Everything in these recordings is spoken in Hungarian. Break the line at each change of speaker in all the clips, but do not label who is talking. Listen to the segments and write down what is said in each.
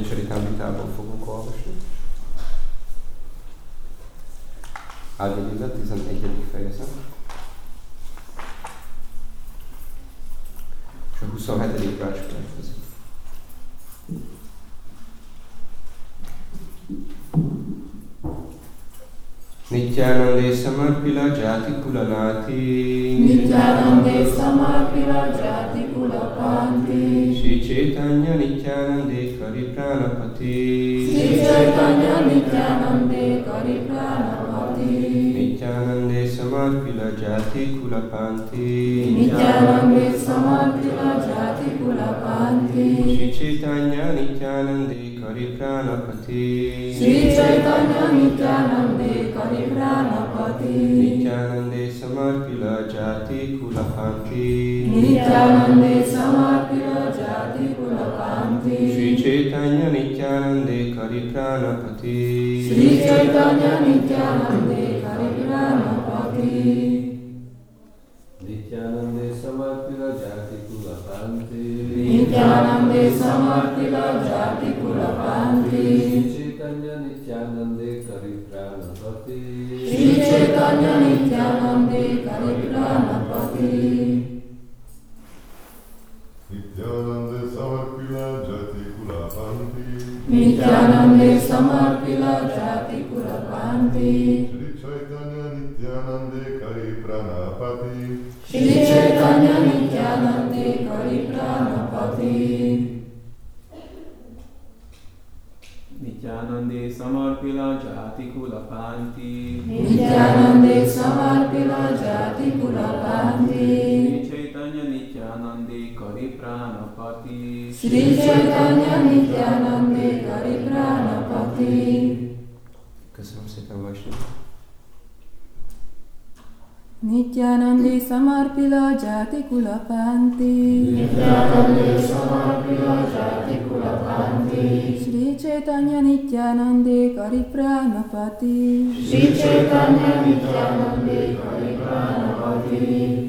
Csaritámritából fogunk olvasni. Adi Lila, 11. fejezet. És a 27. vers következik. Nityanande samarpila jati kulalati
Nityanande samarpila jati kulapanti
Shri Chaitanya Nityanande Karipranapati
Shri Chaitanya Nityanande Karipranapati
Nityanande samarpila jati kulapanti
Nityanande samarpila jati kulapanti
Shri Chaitanya Nityanande Karipranapati
Shri Chaitanya Nityanande Karipranapati
Nityanande samarpila jati kulapanti
Nityanande samarpila jati kulapanti
Shri Chaitanya Nityanande Karipranapati
Shri Chaitanya Nityanande Karipranapati
Nityanande samarpila jati kulapanti
Nityanande samarpila jati kulapanti
Chaitanya Nityanande Karipranapati
Shri Chaitanya Nityanande Karipranapati
Nityanande samarpila jati kulapanti
Nityanande samarpila jati kulapanti
Shri Chaitanya Nityanande Karipranapati
Shri Chaitanya Nityanande Karipranapati
Nityanande samarpila jati kulapanti
Nityanande samarpila jati kulapanti
Shri Chaitanya Nityanande Karipranapati
Shri Chaitanya Nityanande Karipranapati
Köszönöm szépen, Vajsnava.
Nityanande samarpila jati kulapanti
Nityanande samarpila jati kulapanti
Shri Chaitanya Nityanande Karipranapati
Shri Chaitanya Nityanande Karipranapati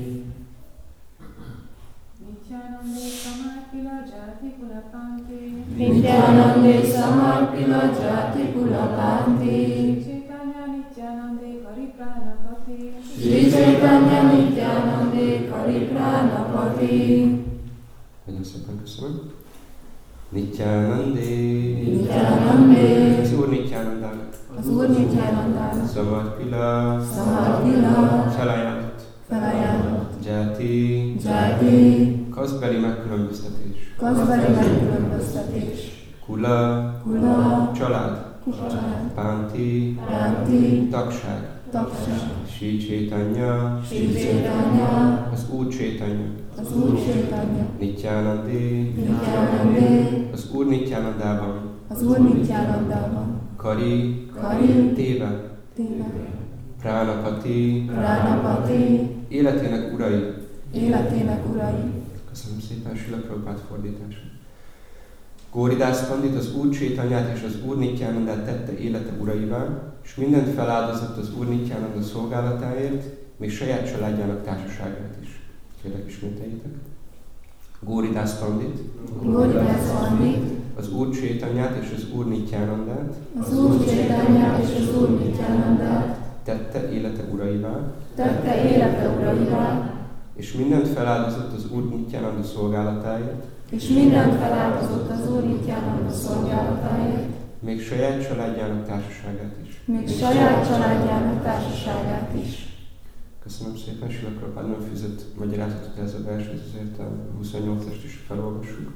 Nityanande samarpila jati kulapanti
Nityanande samarpila jati kulapanti
Chaitanya Nityanande Karipranapati
Shri Chaitanya Nityanande Karipranapati
Nagyon szépen köszönöm. Nityanande.
Nityanande
Az Úr Nityanandának.
Az Úr Nityanandának
Samarpila.
Samarpila
Felajánlott.
felajánlott
Jati.
jati
Kaszbeli megkülönböztetés.
kaszbeli megkülönböztetés
Kula.
kula
Család.
család
Pánti.
Pánti
Tagság.
tagság
Sri Chaitanya.
Shri Chaitanya
Az Úr Chaitanya.
az Úr Chaitanya
Nityanande.
Nityanande
Az Úr Nityanandában.
az Úr Nityanandában
Kari.
Kari
Téve.
téve
Pránapati.
Pránapati
Életének urai.
életének urai
Köszönöm szépen, Srila Prabhupád fordítása. Góridász Pandit az Úr Chaitanyát és az Úr Nityanandát tette élete uraivá, és mindent feláldozott az Úr Nityananda szolgálatáért, még saját családjának társaságát is. Kérlek, ismételjétek. Góridász Pandit
Góridász Pandit
az Úr Chaitanyát és az Úr Nityanandát
az Úr Chaitanyát és az Úr Nityanandát
tette élete uraivá,
tette élete uraivá,
és mindent feláldozott az Úr Nityananda szolgálatáért,
és mindent feláldozott az Úr Nityananda szolgálatáért,
még saját családjának társaságát is.
még saját családjának társaságát is.
Köszönöm szépen, Srila Prabhupád nem fűzött magyarázatot ez a vershez, ezért a 28-ast is felolvassuk.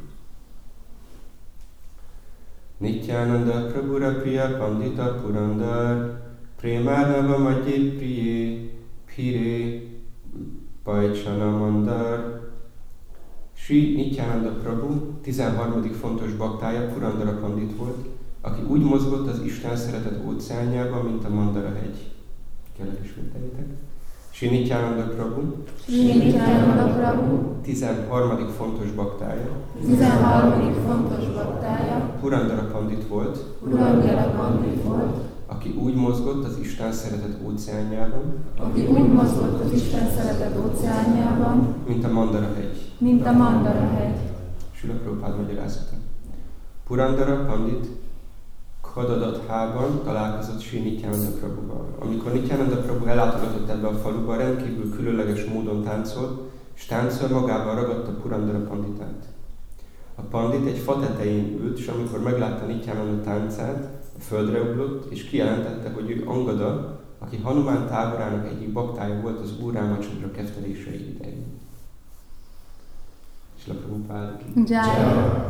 Nityananda Prabhura Priya Pandita Purandar Premarnava Madhye Priye Phire Pajchana Mandar. Sri Nityananda Prabhu 13. fontos baktája Purandara Pandit volt, aki úgy mozgott az Isten szeretet óceánjában, mint a Mandara hegy. Kérlek, ismételjétek. Sri Nityananda Prabhu
Shri Nityananda Prabhu
13. fontos baktája
13. fontos baktája
Purandara Pandit volt,
Purandara Pandit volt,
aki úgy mozgott az Isten szeretet óceánjában,
aki úgy mozgott az Isten szeretet óceánjában,
mint a Mandara hegy.
mint a Mandara hegy.
Srila Prabhupád magyarázata. Purandara Pandit Kadadat-hában találkozott Sri Nityananda Prabhuval. Amikor Nityananda Prabhu ellátogatott ebbe a faluba, rendkívül különleges módon táncolt, és táncol magával ragadta Purandara Panditát. A pandit egy fa tetején ült, és amikor meglátta Nityananda táncát, a földre ugrott, és kijelentette, hogy ő Angada, aki Hanumán táborának egyik baktája volt az Úr Rámacandra keftelései idején. És Prabhupád ki.
Jai.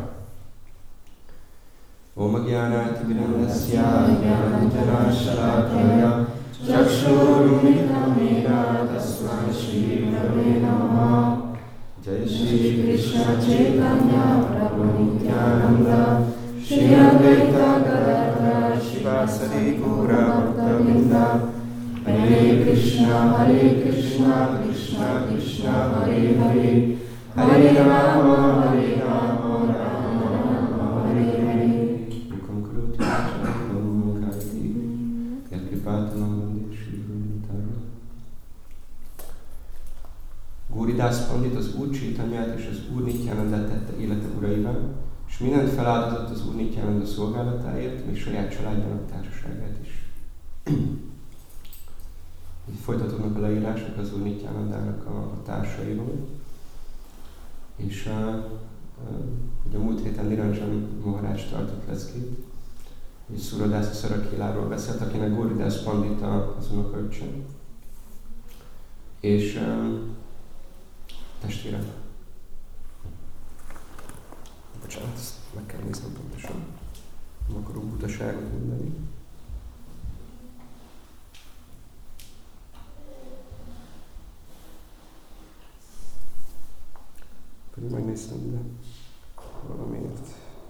Om Agyanati Vinandasya Gyananjana Shalakaya Chakshurumritam Mera Tasmai Shri Gurave Namaha. Jai Shri Krishna Chaitanya Prabhu Nityananda Shri Advaita Gadadhara Shivasari Gaura Bhaktavinda. Hare Krishna Krishna Krishna Hare Hare Hare Rama Hare Rama Rama Rama Hare Hare. Mukam karoti vachanam karti yatkripatanam vande Shri Guru. Góridász Pandit az Úr Chaitanyát és az Úr Nityanandát tette élete uraivá, és mindent feláldozott az Úr Nityananda szolgálatáért, még saját családjának társaságát is. Így folytatódnak a leírások az Úr Nityanandának a társairól. És ugye a múlt héten Niranjan Maharaj tartott leszkét, és Suradása Szarakéláról beszélt, akinek Góridász Pandita az unokaöccse. És testvére. Bocsánat, ezt meg kell néznem pontosan. Nem akarok butaságot mondani. Pedig megnéztem, de valamiért.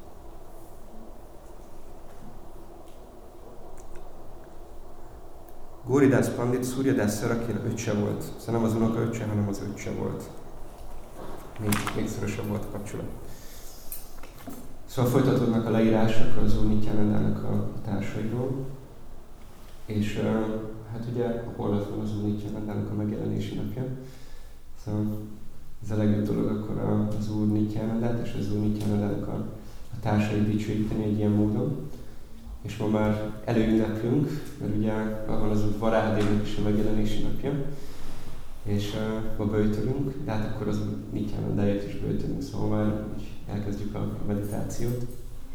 Góridász Pandit Suryadász Szarakéla öccse volt. Szóval nem az unoka öccse, hanem az öccse volt. Még szorosabb volt a kapcsolat. Szóval folytatódnak a leírások az Úr Nityanandának a társairól. És hát ugye holnap van az Úr Nityanandának a megjelenési napja. Szóval ez a legjobb dolog akkor az Úr Nityanandát és az Úr Nityanandának a társait dicsőíteni egy ilyen módon. És ma már előünneplünk, mert ugye van az Úr Varahadévnek is a megjelenési napja, és ma böjtölünk, de hát akkor az Úr Nityanandáért is böjtölünk, szóval már elkezdjük a meditációt.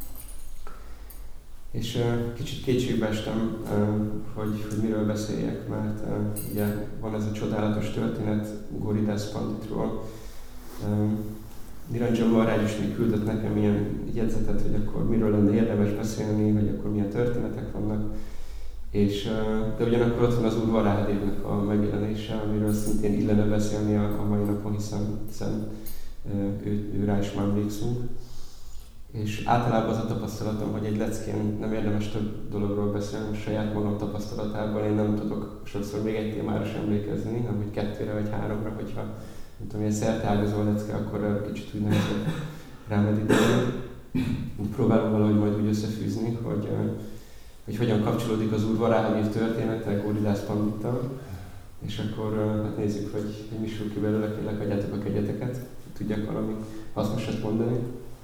És kicsit kétségbe estem, hogy miről beszéljek, mert ugye van ez a csodálatos történet Góridász Panditról. Niranjan Maharaj is még küldött nekem ilyen jegyzetet, hogy akkor miről lenne érdemes beszélni, hogy akkor milyen történetek vannak. És, de ugyanakkor ott van az Úr Varahadévnek a megjelenése, amiről szintén illene beszélni a mai napon, hiszen ő rá is már emlékszünk. És általában az a tapasztalatom, hogy egy leckén nem érdemes több dologról beszélni, saját magam tapasztalatában én nem tudok sokszor még egy témára sem emlékezni, hanem hogy 2 vagy 3-ra, hogyha nem tudom, ilyen szerteágazó lecke, akkor kicsit úgy nehezebb rámeditálni. Próbálom valahogy majd úgy összefűzni, hogy hogyan kapcsolódik az Úr Varahadév története Góridász Pandittal, és akkor hát nézzük, hogy mi sül ki belőle, kérlek, adjátok a kegyeteket, tudjak valami hasznosat mondani.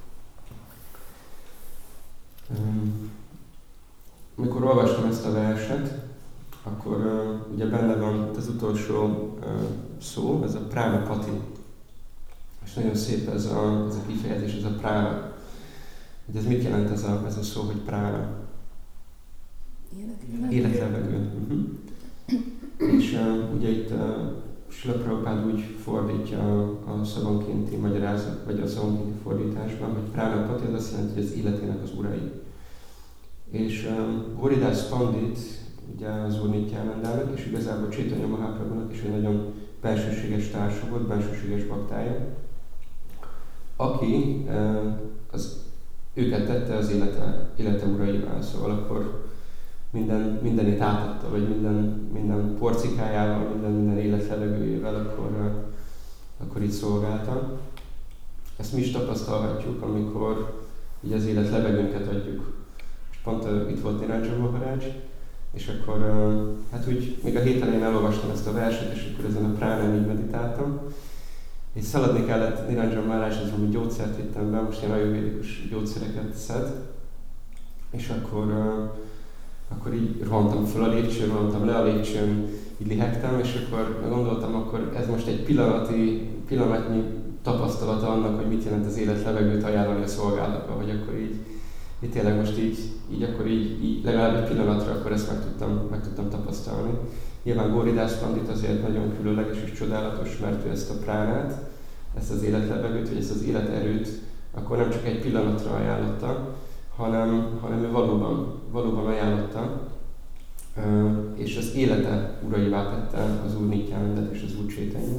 Amikor olvastam ezt a verset, akkor ugye benne van az utolsó szó, ez a pránapati. És nagyon szép ez a kifejezés, ez a prána. Ugye ez mit jelent ez a szó, hogy prána? Életlevegő. És ugye itt Srila Prabhupád úgy fordítja a szavonkénti magyarázat, vagy a szavonkénti fordításban, hogy pránapati, az azt jelenti, hogy az életének az urai. És Góridász Pandit, ugye az Úr Nityanandának, és igazából Chaitanya Mahaprabhunak is egy nagyon bensőséges társa volt, bensőséges baktája, aki őket tette az élete uraivá, szóval akkor mindenét átadta, vagy minden porcikájával, minden életlevegőjével, akkor így szolgálta. Ezt mi is tapasztalhatjuk, amikor így az életlevegőnket adjuk. És pont itt volt Niranjan Maharaj, és akkor hát úgy még a hét elején elolvastam ezt a verset, és akkor ezen a pránán így meditáltam. és szaladni kellett Niranjan Maharajhoz, ami gyógyszert vittem be, most ilyen ajurvédikus gyógyszereket szed, és akkor így rohantam fel a lépcsőn, rohantam le a lépcsőn, így lihegtem, és akkor gondoltam, akkor ez most egy pillanatnyi tapasztalata annak, hogy mit jelent az élet levegőt ajánlani a szolgálatba, hogy akkor így tényleg most így legalább egy pillanatra akkor ezt meg tudtam tapasztalni. Nyilván Gauridas Pandit azért nagyon különleges és csodálatos, mert ő ezt a pránát, ezt az életlevegőt, vagy ezt az életerőt akkor nem csak egy pillanatra ajánlotta, hanem ő valóban ajánlotta, és az élete uraivá tette az Úr Nityanandat és az Úr Chaitanyát.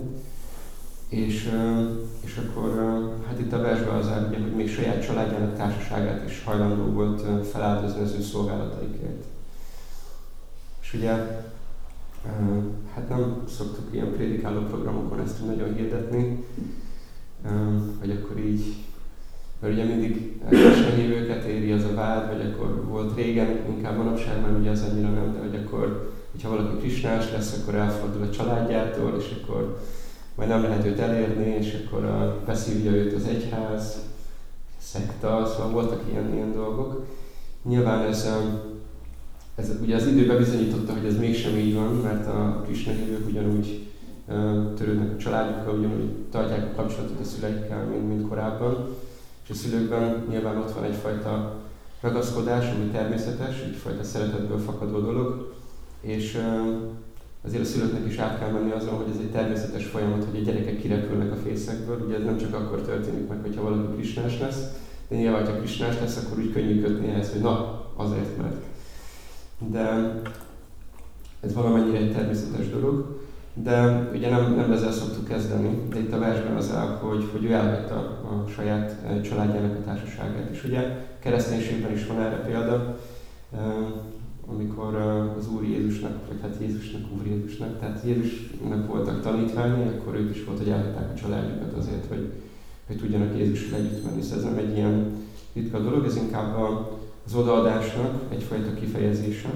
És akkor hát itt a versben az áll, ugye, hogy még saját családjának társaságát is hajlandó volt feláldozni az ő szolgálataikért. És ugye, hát nem szoktuk ilyen prédikáló programokon ezt nagyon hirdetni, hogy akkor így, mert ugye mindig Krisna-hívőket éri az a vád, vagy akkor volt régen, inkább manapság már ugye az annyira nem, de hogy akkor, hogyha valaki krisnás lesz, akkor elfordul a családjától, és akkor majd nem lehet őt elérni, és akkor beszívja őt az egyház, szekta, szóval voltak ilyen dolgok. Nyilván ez ugye az időben bizonyította, hogy ez mégsem így van, mert a Krisna-hívők ugyanúgy törődnek a családjukkal, ugyanúgy tartják a kapcsolatot a szüleikkel, mint korábban. És a szülőkben nyilván ott van egyfajta ragaszkodás, ami természetes, egyfajta szeretetből fakadó dolog, és azért a szülőknek is át kell menni azon, hogy ez egy természetes folyamat, hogy a gyerekek kirepülnek a fészekből. Ugye ez nem csak akkor történik meg, hogyha valaki krisnás lesz, de nyilván, ha krisnás lesz, akkor úgy könnyű kötni ehhez, hogy na, azért, mert. De ez valamennyire egy természetes dolog. De ugye nem ezzel szoktuk kezdeni, de itt a versben az áll, hogy ő elhagyta a saját családjának a társaságát. És ugye kereszténységben is van erre példa, amikor az Úr Jézusnak, vagy hát Jézusnak, Úr Jézusnak, tehát Jézusnak voltak tanítványai, akkor ők is volt, hogy elhagyták a családjukat azért, hogy tudjanak Jézussal együtt menni. Szóval ez nem egy ilyen ritka dolog, ez inkább az odaadásnak egyfajta kifejezése.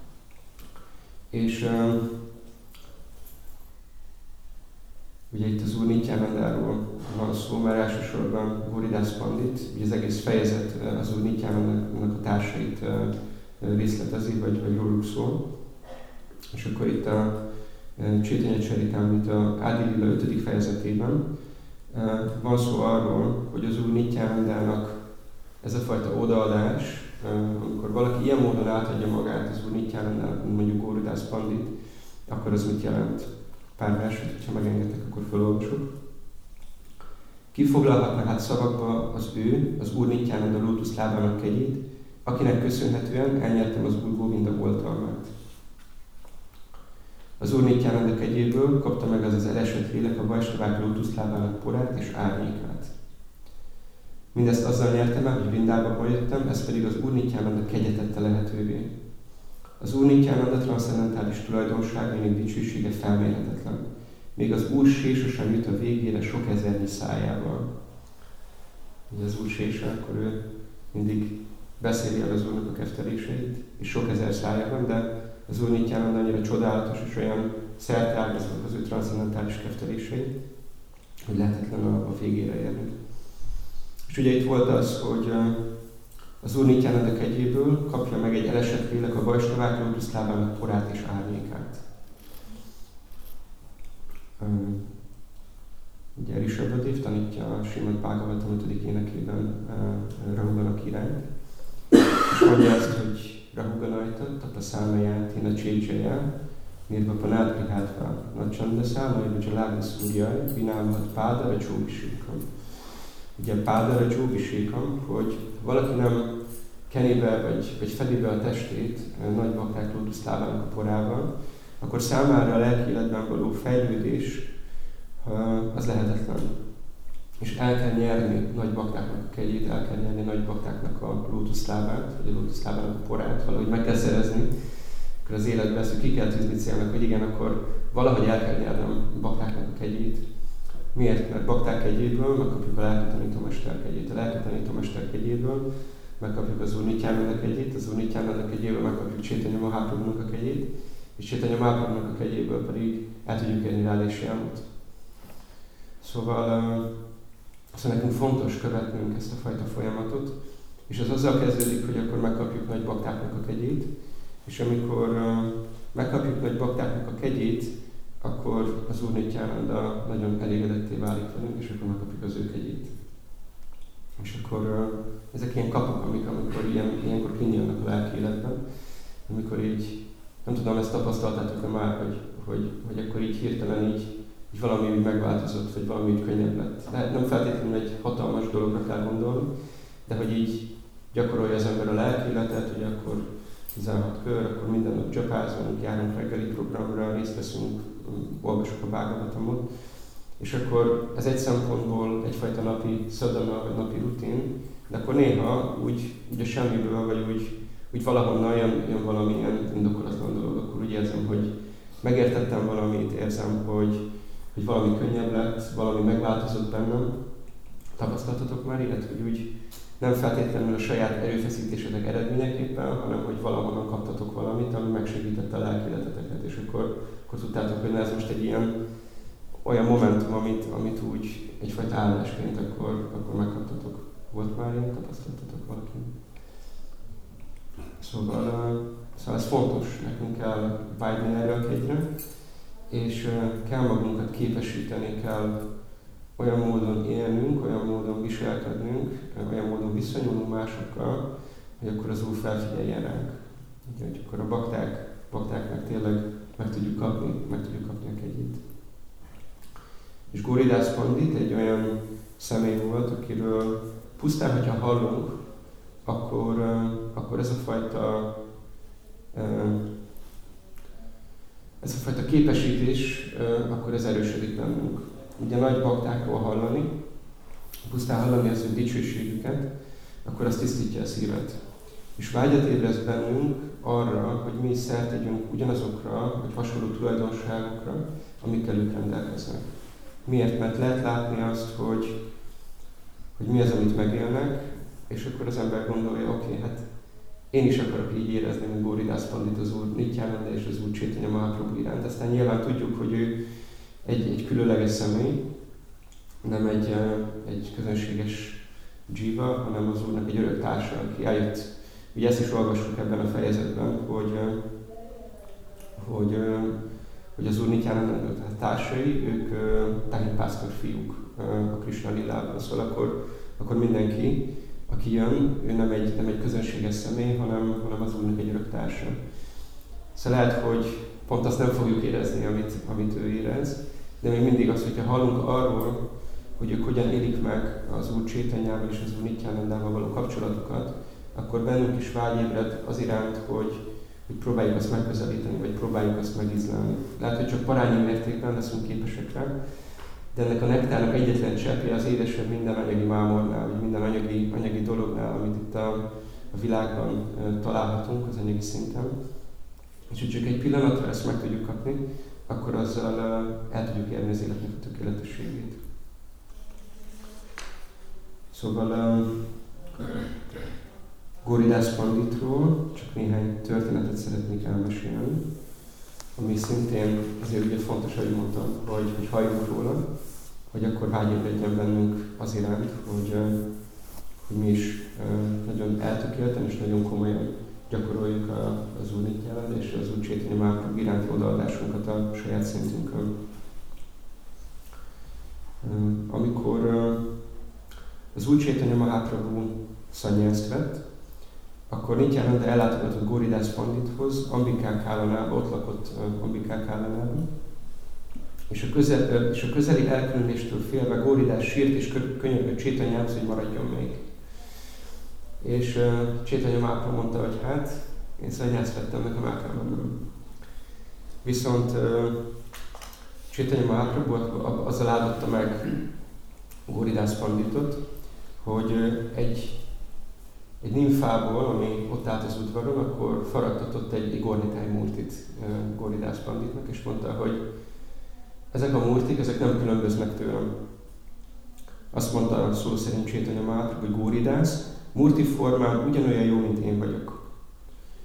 És ugye itt az Úr Nityanandáról van szó, mert elsősorban Gauridas Pandit, ugye az egész fejezet az Úr Nityanandának a társait részletezi, vagy róluk szól. És akkor itt a Chaitanya Charitamrita a Adi Lila 5. fejezetében van szó arról, hogy az Úr Nityanandának ez a fajta odaadás, amikor valaki ilyen módon átadja magát az Úr Nityanandának, mondjuk Gauridas Pandit, akkor az mit jelent? Pár verset, hogyha megengedtek, akkor felolvasok. Kifoglalhatná hát szavakba az Úr Nityananda lótuszlábának kegyét, akinek köszönhetően elnyertem az Úr Govinda oltalmát. Az Úr Nityananda kegyéből kapta meg az elesett lélek a Vajsnavák lótuszlábának porát és árnyékát. Mindezt azzal nyertem el, hogy Vrindába jöttem, ez pedig az Úr Nityananda kegye tette lehetővé. Az Úr Nityananda transzcendentális tulajdonságainak dicsősége felmérhetetlen. Még az Úr Sésa sem jut a végére sok ezernyi szájával. Ugye az Úr Sésa, akkor ő mindig beszéli el az Úrnak a kefteléseit, és sok ezer szájában, de az Úr Nityananda annyira csodálatos, és olyan szerteágaznak az ő transzcendentális kefteléseit, hogy lehetetlen a végére érni. És ugye itt volt az, hogy az Úr Nityananda kegyéből kapja meg egy elesett lélek a Vajsnavák lótuszlábának porát és árnyékát. Ugye Rishabhadev tanítja a Srimad Bhagavatam 5. énekében Rahuganak irányt, és mondja azt, hogy Rahuganajta, tapaszámaját, hina csécsejá, nirvapanát prihátva, nagycsandaszá, nagyvacsalágna szúrjaj, vinámat pádara csóvisíkam. Ugye pádara csóvisíkam, hogy valaki nem keni be, vagy fedi be a testét nagy bakták lótuszlábának a porával, akkor számára a lelki életben való fejlődés az lehetetlen. És el kell nyerni nagy baktáknak a kegyét, el kell nyerni nagy baktáknak a lótuszlábát, vagy a lótuszlábának a porát, valahogy meg kell szerezni. Akkor az életben ezt ki kell tűzni célnak, hogy igen, akkor valahogy el kell nyernem baktáknak a kegyét. Miért? Mert bakták kegyéből megkapjuk a lelki tanítómester kegyét. A lelki tanítómester kegyéből megkapjuk az Úr Nityananda kegyét, az Úr Nityananda kegyéből megkapjuk Chaitanya Mahaprabhunak a kegyét, és Chaitanya Mahaprabhunak a kegyéből pedig el tudjuk érni Radha Shyamot. Szóval nekünk fontos követnünk ezt a fajta folyamatot, és ez azzal kezdődik, hogy akkor megkapjuk nagy baktáknak a kegyét, és amikor megkapjuk nagy baktáknak a kegyét, akkor az Úr Nityananda nagyon elégedetté válik velünk, és akkor megkapjuk az ő kegyét. És akkor ezek ilyen kapuk, amikor ilyenkor kinyílnak a lelki életben, amikor így, nem tudom, ezt tapasztaltátok-e már, hogy akkor így hirtelen így valami úgy megváltozott, vagy valami úgy könnyebb lett. De nem feltétlenül egy hatalmas dologra kell gondolni, de hogy így gyakorolja az ember a lelki életet, hogy akkor 16 kör, akkor minden nap japázunk, járunk reggeli programra, részt veszünk, olvasok a Bhagavatamot, és akkor ez egy szempontból egyfajta napi szadana, vagy napi rutin, de akkor néha úgy a semmiből, vagy úgy valahonnan jön valamilyen indokolatlan dolog, akkor úgy érzem, hogy megértettem valamit, érzem, hogy valami könnyebb lett, valami megváltozott bennem. Tapasztaltatok már ilyet, hogy úgy nem feltétlenül a saját erőfeszítésetek eredményeképpen, hanem hogy valahonnan kaptatok valamit, ami megsegítette a lelki életeteket, és akkor tudtátok, hogy ez most egy olyan momentum, amit úgy egyfajta állásként akkor megkaptatok. Volt már ilyen, tapasztaltatok valaki? Szóval ez fontos, nekünk kell vágyni erre a kegyre, és kell magunkat képesíteni, kell olyan módon élnünk, olyan módon viselkednünk, olyan módon viszonyulunk másokkal, hogy akkor az Úr felfigyeljen ránk. Úgyhogy akkor a baktáknak tényleg meg tudjuk kapni a kegyét. És Góridász Pandit egy olyan személy volt, akiről pusztán, hogyha hallunk, akkor ez a fajta képesítés, akkor ez erősödik bennünk. Ugye nagy baktákról hallani, pusztán hallani az ő dicsőségüket, akkor az tisztítja a szívet. És vágyat ébreszt bennünk arra, hogy mi is szert tegyünk ugyanazokra, vagy hasonló tulajdonságokra, amikkel ők rendelkeznek. Miért? Mert lehet látni azt, hogy mi az, amit megélnek, és akkor az ember gondolja, oké, hát én is akarok így érezni, mint Góridász Pandit az Úr Nityananda és az Úr Chaitanya Mahaprabhu iránt. Aztán nyilván tudjuk, hogy ő egy különleges személy, nem egy közönséges dzsiva, hanem az Úrnak egy örök társa, aki eljött. Ugye ezt is olvassuk ebben a fejezetben, hogy az Úr Nityananda társai, ők Tahir-pásztor fiúk a Krishna lilában. Szóval akkor mindenki, aki jön, ő nem egy közönséges személy, hanem az Úrnak egy örök társa. Szóval lehet, hogy pont azt nem fogjuk érezni, amit ő érez, de még mindig az, hogyha hallunk arról, hogy ők hogyan élik meg az Úr Chaitanyával és az Úr Nityanandával való kapcsolatukat, akkor bennünk is vágy ébred az iránt, hogy próbáljuk azt megközelíteni, vagy próbáljuk azt megízlelni. Lehet, hogy csak parányi mértékben leszünk képesek rá, de ennek a nektárnak egyetlen cseppje az édesebb minden anyagi mámornál, vagy minden anyagi dolognál, amit itt a világban találhatunk az anyagi szinten. És hogy csak egy pillanatra ezt meg tudjuk kapni, akkor azzal el tudjuk érni az életnek a tökéletességét. Szóval Góridász Panditról csak néhány történetet szeretnék elmesélni, ami szintén azért ugye fontos, hogy mondtam, hogy halljunk róla, hogy akkor vágyébredjen bennünk az iránt, hogy mi is nagyon eltökélten és nagyon komolyan gyakoroljuk az Úr Nityananda és az Úr Chaitanya Mahaprabhu iránti odaadásunkat a saját szintünkön. Amikor az Úr Chaitanya Mahaprabhu szannyászt vett, akkor Nityananda ellátogatott Góridász Pandithoz, Ambikák Állanába, ott lakott Ambikák Állanában, és a közeli elkülönéstől félve Góridász sírt és könyörgött Chaitanyához, hogy maradjon még. És Chaitanya Mahaprabhu mondta, hogy hát, én szannyászt vettem, nekem el kell mennem. Viszont Chaitanya Mahaprabhu azzal áldotta meg Góridász Panditot, hogy egy nimfából, ami ott állt az udvaron, akkor faragtatott egy Gornitáj Murtit Góridász Panditnak, és mondta, hogy ezek a murtik, ezek nem különböznek tőlem. Azt mondta szó szerint Chaitanya Mahaprabhu, hogy Góridász, murti formán ugyanolyan jó, mint én vagyok.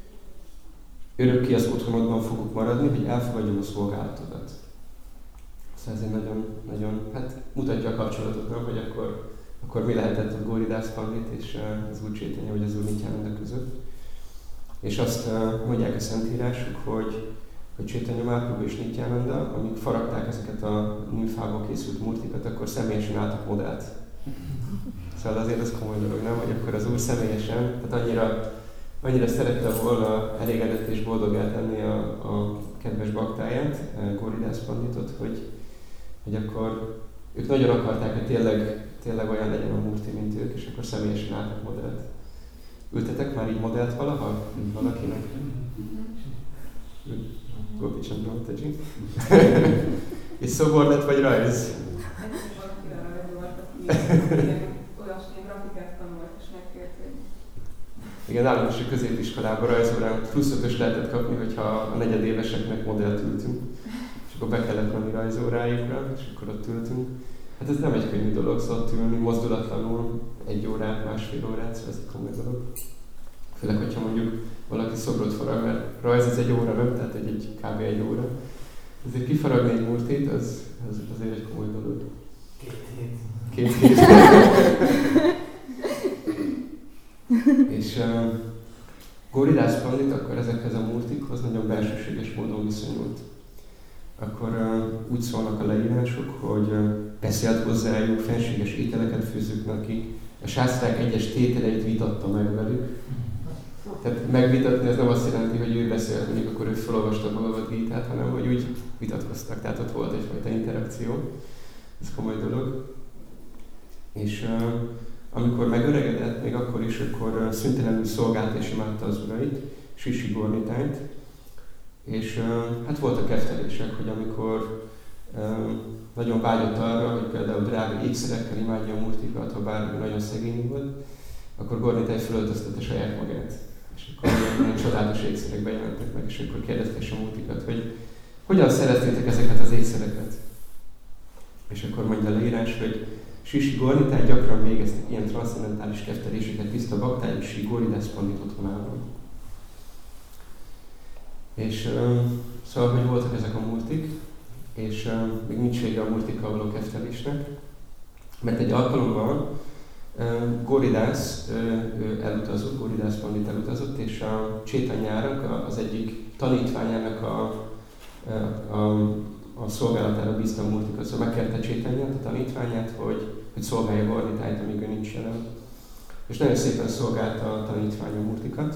Örökké az otthonodban fogok maradni, hogy elfogadjam a szolgálatodat. Szóval ez egy nagyon, nagyon, hát mutatja a kapcsolatot, nem? Hogy akkor mi lehetett a Góridász Pandit és az Úr Chaitanya vagy az Úr Nityananda között. És azt mondják a Szentírások, hogy Chaitanya Mahaprabhu és Nityananda, amíg faragták ezeket a nymfából készült murtikat, akkor személyesen álltak modellt. Szóval azért az komoly dolog, nem? Hogy akkor az Úr személyesen, tehát annyira szerette volna elégedett és boldogát tenni a kedves baktáját, Góridász Panditot, hogy akkor ők nagyon akarták, hogy tényleg olyan legyen a murti, mint ők, és akkor személyesen álltak modellt. Ültetek már így modellt valaha? Valakinek? Gopi Chandra Mataji. És szobor lett, vagy rajz?
Valakire rajzolt, aki olyasmi grafikát tanult, és megkért, hogy...
Igen, nálunk is a középiskolában rajzórán plusz 5-ös lehetett kapni, hogyha a negyedéveseknek modellt ültünk. És akkor be kellett menni rajzórájukra, és akkor ott ültünk. Hát ez nem egy könnyű dolog, szóval ott ülni mozdulatlanul 1 órát, másfél órát, szóval ez egy komoly dolog. Főleg, hogyha mondjuk valaki szobrot farag, mert rajz ez 1 óra, nem? Tehát egy kb. 1 óra. Ezért kifaragni egy murtit, az azért egy komoly dolog. 2 hét. És Góridász Pandit akkor ezekhez a murtikhoz nagyon belsőséges módon viszonyult. Akkor úgy szólnak a leírások, hogy beszélt hozzájuk, fenséges ételeket főzött neki, a sásztrák egyes tételeit vitatta meg velük. Tehát megvitatni ez nem azt jelenti, hogy ő beszélt, mondjuk akkor ő felolvasta a Bhagavad Gitát, hanem hogy úgy vitatkoztak, tehát ott volt egyfajta interakció. Ez komoly dolog. És amikor megöregedett, még akkor is, akkor szüntelenül szolgált és imádta az urait, Sisi Gornitányt. És hát voltak keftelések, hogy amikor nagyon vágyott arra, hogy például drága ékszerekkel imádja a murtikat, ha bár nagyon szegény volt, akkor Gornitány fölöltöztette saját magát. És akkor ilyen csodálatos ékszerek jelentek meg, és akkor kérdezte a murtikat, hogy hogyan szereztétek ezeket az ékszereket? És akkor mondja a leírás, hogy Sisi Gornitány gyakran végeztek ilyen transzcendentális kefteléseket tiszta baktály, Sri Góridász Pandit otthonában. És szóval, hogy voltak ezek a murtik, és még nincs vége a murtikkal való keftelésnek, mert egy alkalommal Góridász elutazott, Góridász Pandit elutazott, és a Chaitanyának, az egyik tanítványának a szolgálatára bízta a murtikat. Szóval megkérte Chaitanyát, a tanítványát, hogy szolgálja Gornitányt, amíg ő nincs jelen. És nagyon szépen szolgálta a tanítvány a murtikat.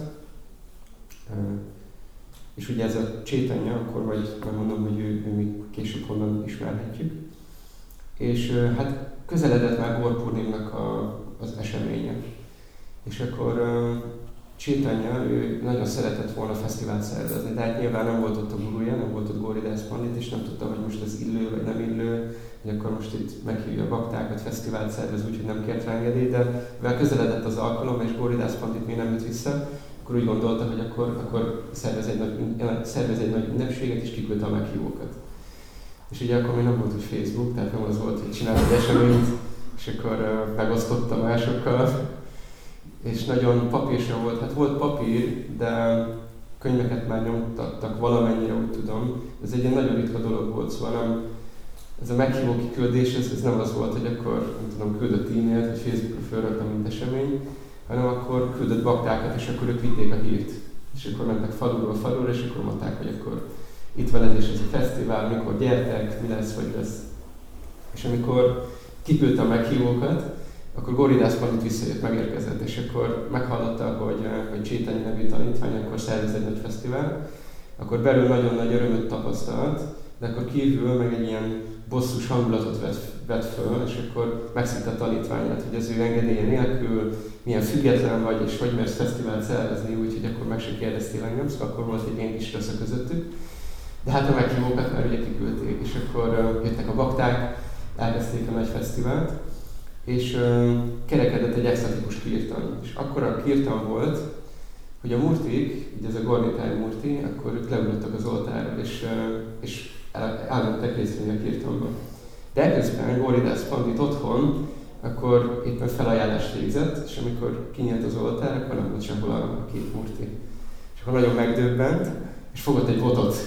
És ugye ez a Chaitanya, akkor majd mondom, hogy ő még később honnan ismerhetjük. És hát közeledett már Gaur Purnimnak az eseménye. És akkor Chaitanya, ő nagyon szeretett volna fesztivált szervezni, de hát nyilván nem volt ott a gurúja, nem volt ott Góridász Pandit, és nem tudta, hogy most ez illő vagy nem illő, hogy akkor most itt meghívja a baktákat, fesztivált szervez, úgyhogy nem kért rá engedélyt, de mivel közeledett az alkalom, és Góridász Pandit még nem jött vissza, akkor úgy gondolta, hogy akkor szervez egy nagy ünnepséget, és kiküldte a meghívókat. És ugye akkor még nem volt úgy Facebook, tehát nem az volt, hogy csinált egy eseményt, és akkor megosztotta másokkal. És nagyon papír sem volt. Hát volt papír, de könyveket már nyomtattak valamennyire, úgy tudom. Ez egy ilyen nagyon ritka dolog volt, szóval nem, ez a meghívó kiküldés, ez nem az volt, hogy akkor nem tudom, küldött e-mailt, vagy Facebookra felraktam, mint esemény, hanem akkor küldött baktákat, és akkor ők vitték a hírt. És akkor mentek faluról falura, és akkor mondták, hogy akkor itt van ez a fesztivál, mikor gyertek, mi lesz, vagy lesz. És amikor kiküldte a meghívókat, akkor Góridász Pandit visszajött, megérkezett, és akkor meghallotta, hogy Chaitanya nevű tanítvány akkor szervez egy nagy fesztivál, akkor belül nagyon nagy örömöt tapasztalt, de akkor kívül meg egy ilyen bosszús hangulatot vett föl, és akkor megszitta a tanítványát, hogy az ő engedélye nélkül milyen független vagy, és hogy mersz fesztivált szervezni, úgyhogy akkor meg se kérdeztél engem, szóval akkor volt egy ilyen kis rössz közöttük. De hát a meghívókat már ugye kiküldték, és akkor jöttek a bakták, elkezdték a nagy fesztivált, és kerekedett egy extatikus kirtan. És akkor a kirtan volt, hogy a murtik, így ez a Gornitány murti, akkor ők leugrottak az oltárról, és elmentek részt venni a kirtanban. De közben Góridász Pandit otthon, akkor éppen felajánlást végzett, és amikor kinyílt az oltár, akkor nem volt sehol a két murti. És akkor nagyon megdöbbent, és fogott egy botot,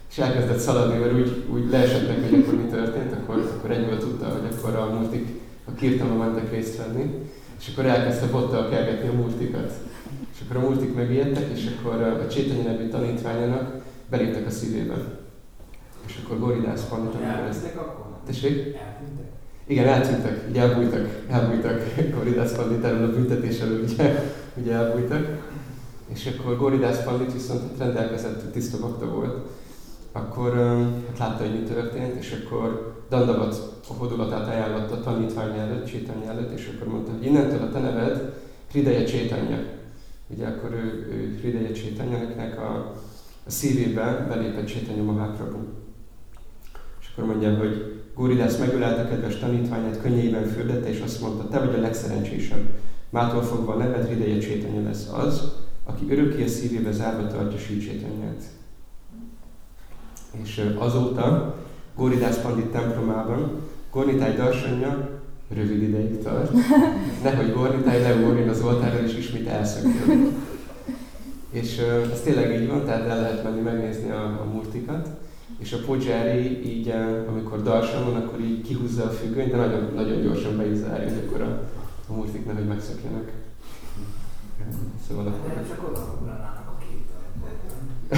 és elkezdett szaladni, mert úgy leesett neki, hogy akkor mi történt, akkor egyből tudta, hogy akkor a multik a Kirtanban mentek részt venni, és akkor elkezdte bottal kergetni a multikat. És akkor a multik megijedtek, és akkor a Chaitanya nevű tanítványának beléptek a szívébe. És akkor Goridász Pandit, amikor ezt...
akkor?
Tessék?
Eltűntek?
Igen, eltűntek, ugye elbújtak Goridász Pandit erről a büntetés elől, ugye elbújtak. És akkor Goridász Pandit viszont rendelkezett, tiszta bakta volt. Akkor látta, hogy mi történt, és akkor Dandavat a hodulatát ajánlotta a tanítvány előtt, Chaitanya előtt, és akkor mondta, hogy innentől a te neved Hrideya Chaitanya. Ugye akkor ő Hrideya Chaitanya-nek a szívébe belépett Chaitanya Mahaprabhu. És akkor mondja, hogy Goridász megölelte kedves tanítványát, könnyeiben fürdette, és azt mondta, te vagy a legszerencsésebb. Mától fogva a neved Hrideya Chaitanya lesz az, aki örökké a szívébe zárva tartja Sri Chaitanyát. És azóta Goridász Pandit templomában Gornitáj darsanja rövid ideig tart. Nehogy Gornitáj leugorjon az oltárral és ismét elszökjön. És ez tényleg így van, tehát el lehet menni megnézni a multikat. És a Pujari így, amikor darsan van, akkor így kihúzza a függönyt, de nagyon, nagyon gyorsan be is zárja, hogy akkor a multik nehogy megszökjenek. Szóval akkor...
Csak oda ugranának a két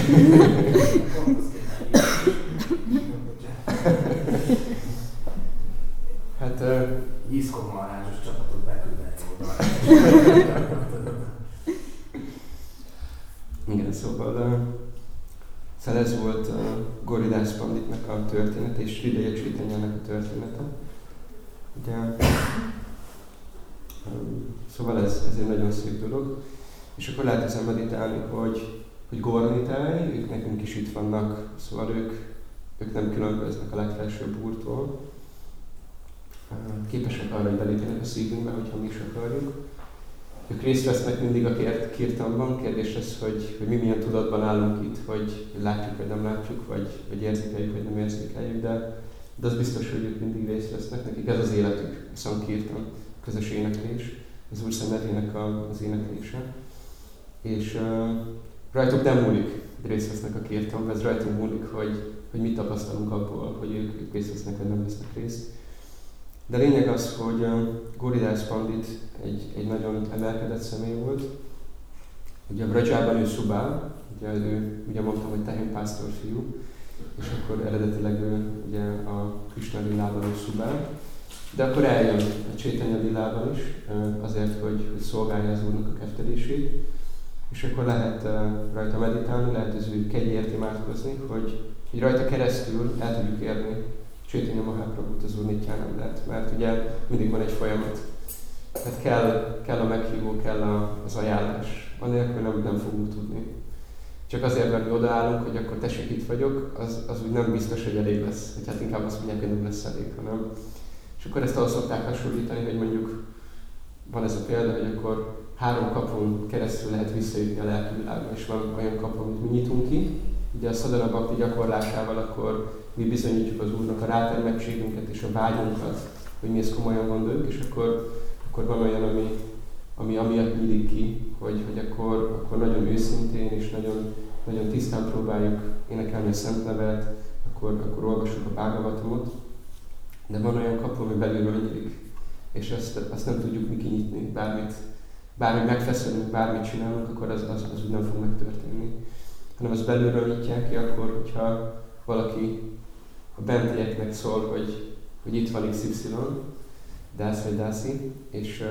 Hát...
Iszkomarázsos csapatot beküldeni oda.
Igen, szóval ez volt Goridász Panditnak a története, és Hrideya Chaitanyának a története. Ugye, szóval ez egy nagyon szép dolog. És akkor lehet ezen meditálni, hogy Gornitáj, ők nekünk is itt vannak, szóval ők nem különböznek a legfelsőbb úrtól. Képesek arra, hogy belépjenek a szívünkbe, hogyha mi is akarjuk. Ők részt vesznek mindig a kirtanban. Kérdés az, hogy mi milyen tudatban állunk itt, hogy látjuk, vagy nem látjuk, vagy érzékeljük, vagy nem érzékeljük, de az biztos, hogy ők mindig részt vesznek. Nekik ez az életük, a Sankirtan, közös éneklés, az Úr szemetének az éneklése. És rajtuk nem múlik, hogy részt vesznek a kirtanban, ez rajtunk múlik, hogy mit tapasztalunk abból, hogy ők részt vesznek, vagy nem vesznek részt. De lényeg az, hogy Goridász Pandit egy nagyon emelkedett személy volt. Ugye a Brajában ő Subál, ugye mondtam, hogy tehén pásztor fiú, és akkor eredetileg ő ugye a Krishna lilában ő Subál. De akkor eljön a Chaitanya lilában is, azért, hogy szolgálja az Úrnak a keftelését, és akkor lehet rajta meditálni, lehet az ő kegyért imádkozni, hogy rajta keresztül el tudjuk érni Chaitanya Mahaprabhut, az Úr Nityanandát, mert ugye mindig van egy folyamat. Tehát kell a meghívó, kell az ajánlás. Anélkül nem fogunk tudni. Csak azért, mert mi odaállunk, hogy akkor tessék, itt vagyok, az úgy nem biztos, hogy elég lesz. Vagy hát inkább azt mondják, hogy nem lesz elég, hanem. És akkor ezt ahhoz szokták hasonlítani, hogy mondjuk van ez a példa, hogy akkor 3 kapun keresztül lehet visszajutni a lelki világba, és van olyan kapu, amit mi nyitunk ki. Ugye a Sadhana Bhakti gyakorlásával akkor mi bizonyítjuk az Úrnak a rátermettségünket és a vágyunkat, hogy mi ezt komolyan gondoljuk, és akkor van olyan, ami amiatt nyílik ki, hogy akkor nagyon őszintén és nagyon, nagyon tisztán próbáljuk énekelni a Szent Nevet, akkor olvassuk a Bhagavatamot, de van olyan kapu, ami belülről nyílik, és azt nem tudjuk mi kinyitni, bármit megfeszülünk, bármit csinálunk, akkor az úgy nem fog megtörténni. Hanem az belülről nyitják ki akkor, hogyha valaki a bentieknek szól, hogy itt van XY, Dász vagy Dászi, és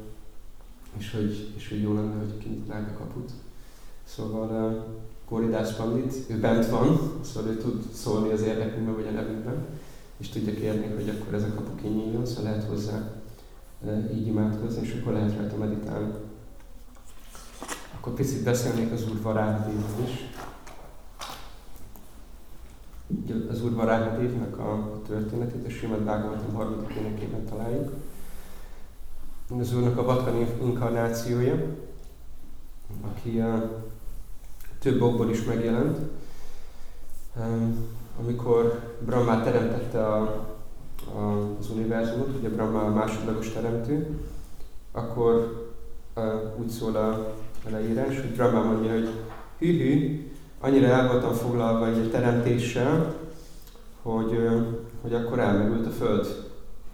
hogy jó lenne, hogy kinyitnák a kaput. Szóval Goridász Pandit, ő bent van, szóval ő tud szólni az érdekünkben vagy a nevünkben, és tudja kérni, hogy akkor ez a kapu kinyíljon, szóval lehet hozzá így imádkozni, és akkor lehet rajta meditálni. Akkor picit beszélnék az Úr Varágadévről is. Az Úr Varágadévnek a történetét a Srimad Bhagavatam 3. énekében találjuk. Az Úrnak a Vatka inkarnációja, aki több okból is megjelent. Amikor Brahmát teremtette az univerzumot, ugye Brahma a másodlagos teremtő, akkor úgy szól a leírás, hogy Brahma mondja, hogy hű, annyira el voltam foglalva egy teremtéssel, hogy akkor elmerült a föld.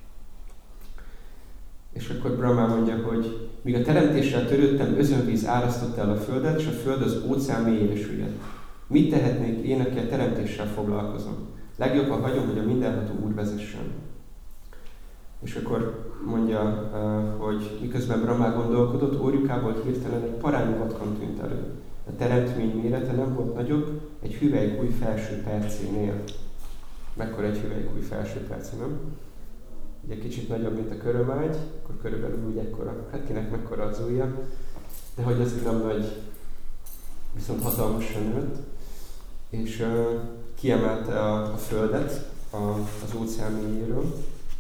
És akkor Brahma mondja, hogy míg a teremtéssel törődtem, özönvíz árasztotta el a földet, és a föld az óceán mélyére süllyedt. Mit tehetnék én, aki a teremtéssel foglalkozom? Legjobb, ha hagyom, hogy a mindenható Úr vezessen. És akkor mondja, hogy miközben Brahma gondolkodott, orjukából hirtelen egy parányi vatkan tűnt elő. A teremtmény mérete nem volt nagyobb egy hüvelykúj felső percénél. Mekkora egy hüvelykúj felső percé, nem? Ugye kicsit nagyobb, mint a körömágy, akkor körülbelül úgy ekkora. Hát kinek mekkora az ujja, de hogy az nem nagy, viszont hatalmasan nőtt. És kiemelte a földet az óceán mélyéről.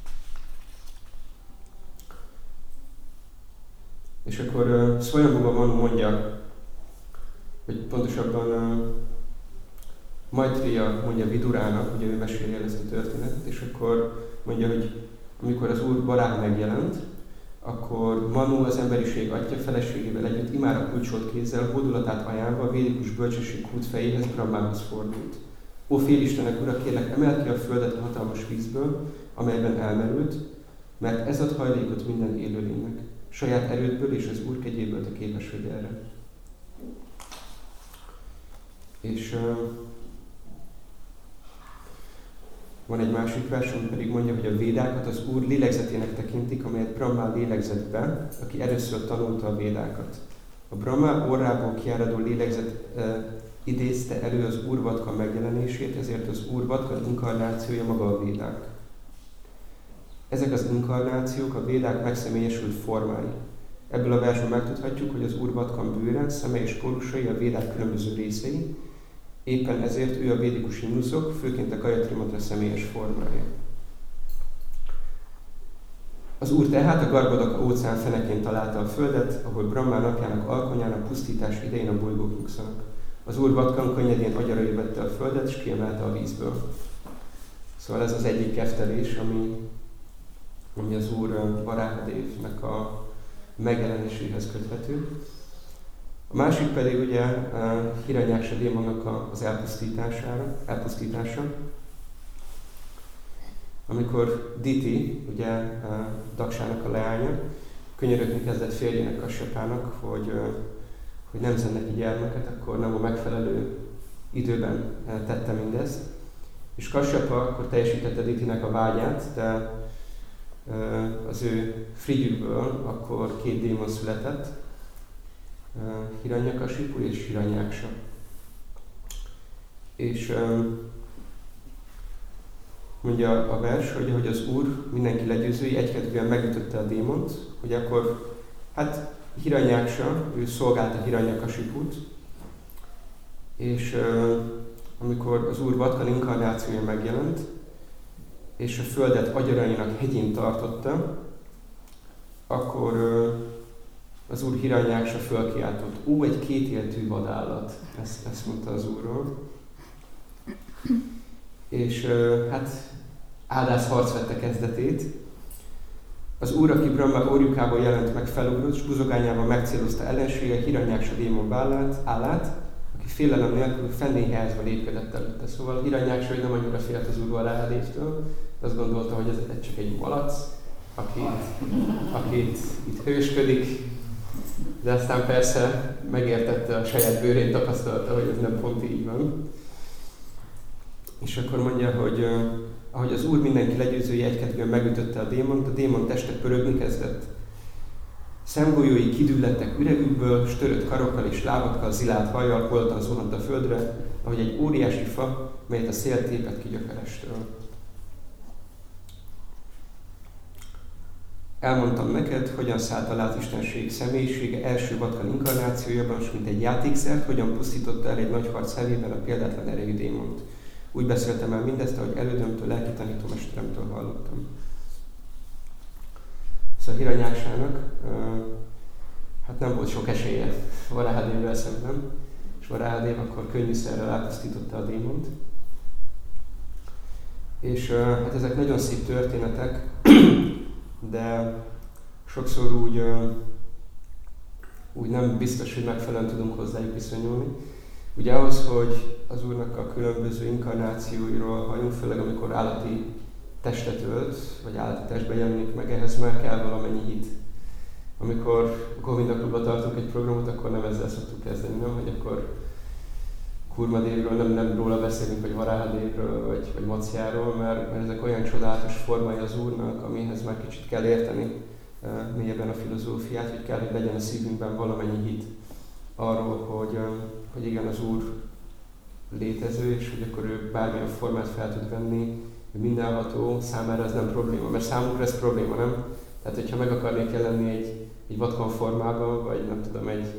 És akkor Swayambhuva Manu mondja, hogy pontosabban Maitreya mondja Vidurának, ugye ő meséli el ezt a történetet, és akkor mondja, hogy amikor az Úr Varaha megjelent, akkor Manu az emberiség atya feleségével együtt imára kulcsolt kézzel, hódulatát ajánlva a védikus bölcsesség kút fejéhez Brahmához fordult. Ó félistenek ura, kérlek, emeld ki a földet a hatalmas vízből, amelyben elmerült, mert ez ad hajlékot minden élőlénynek. Saját erődből és az Úr kegyéből te képes vagy erre. És van egy másik vers, ami pedig mondja, hogy a védákat az Úr lélegzetének tekintik, amelyet Brahma lélegzett be, aki először tanulta a védákat. A Brahma orrából kiáradó lélegzet idézte elő az Úr Vatkan megjelenését, ezért az Úr Vatkan inkarnációja maga a védák. Ezek az inkarnációk a védák megszemélyesült formái. Ebből a versből megtudhatjuk, hogy az Úr Vatkan bőre, szeme és pólusai a védák különböző részei, éppen ezért ő a védikus himnuszok, főként a Gayatri mantra személyes formája. Az Úr tehát a Garbhodaka óceán fenekén találta a földet, ahol Brahma napjának alkonyának pusztítás idején a bolygók nyugszanak. Az Úr Vatkan könnyedén agyara vette a földet, és kiemelte a vízből. Szóval ez az egyik keftelés, ami az Úr Varahadevnek a megjelenéséhez köthető. A másik pedig ugye Hiranyáksha démonnak az elpusztítása. Amikor Diti, ugye Daksának a leánya, könyörögni kezdett férjének, Kasyapának, hogy nemzed neki gyermeket, akkor nem a megfelelő időben tette mindezt. És Kasyapa akkor teljesítette Ditinek a vágyát, de az ő frigyükből akkor 2 démon született, Hiranyakasipu és Hiranyáksa. És mondja a vers, hogy az Úr mindenki legyőzői egykedvűen megütötte a démont, hogy akkor, hát Hiranyáksa, ő szolgálta Hiranyakasiput, és amikor az Úr Vatkan inkarnációja megjelent, és a földet agyarainak hegyén tartotta, akkor az Úr Hiranyáksa fölkiáltott, ó, egy kétéltű vadállat, ezt mondta az Úrról. És hát áldász harc vette kezdetét. Az Úr, aki Brahma orjukából jelent meg, felugrott, és buzogányával megcélozta ellensége Hiranyáksa démon állát, aki félelem nélkül fennéhelyezve lépkedett előtte. Szóval Hiranyáksa nem annyira félt az Úr Varahadevtől, azt gondolta, hogy ez csak egy malac, akit itt hősködik, de aztán persze megértette, a saját bőrén tapasztalta, hogy ez nem pont így van. És akkor mondja, hogy ahogy az Úr mindenki legyőzője egykedvűen megütötte a démon teste pörögni kezdett. Szemgolyói kidüllettek üregükből, s törött karokkal és lábakkal, zilált hajjal holtan zuhant a földre, ahogy egy óriási fa, melyet a szél tépett ki gyökerestől. Elmondtam neked, hogyan szállt alá az Istenség személyisége első Vatkan inkarnációjában, és mint egy játékszert, hogyan pusztította el egy nagy harc hevében a példátlan erejű démont. Úgy beszéltem el mindezt, ahogy elődömtől, lelki tanítómesteremtől hallottam. Szóval Hiranyáksának hát nem volt sok esélye Varahadevvel szemben, és Varahadev akkor könnyűszerrel elpusztította a démont. És hát ezek nagyon szép történetek, de sokszor úgy nem biztos, hogy megfelelően tudunk hozzájuk viszonyulni. Ugye ahhoz, hogy az Úrnak a különböző inkarnációiról halljunk, főleg amikor állati testet ölt, vagy állati testbe jelenik meg, ehhez már kell valamennyi hit. Amikor Govinda Klubba tartunk egy programot, akkor nem ezzel szoktuk kezdeni, nem? Hogy akkor Kurmadévről, nem róla beszélünk, vagy Varahadévről, vagy Maciáról, mert ezek olyan csodálatos formái az Úrnak, amihez már kicsit kell érteni mélyebben a filozófiát, hogy kell, hogy legyen a szívünkben valamennyi hit arról, hogy igen, az Úr létező, és hogy akkor ő bármilyen formát fel tud venni, hogy mindenható, számára ez nem probléma, mert számunkra ez probléma, nem? Tehát, hogyha meg akarnék jelenni egy vatkon formában, vagy nem tudom, egy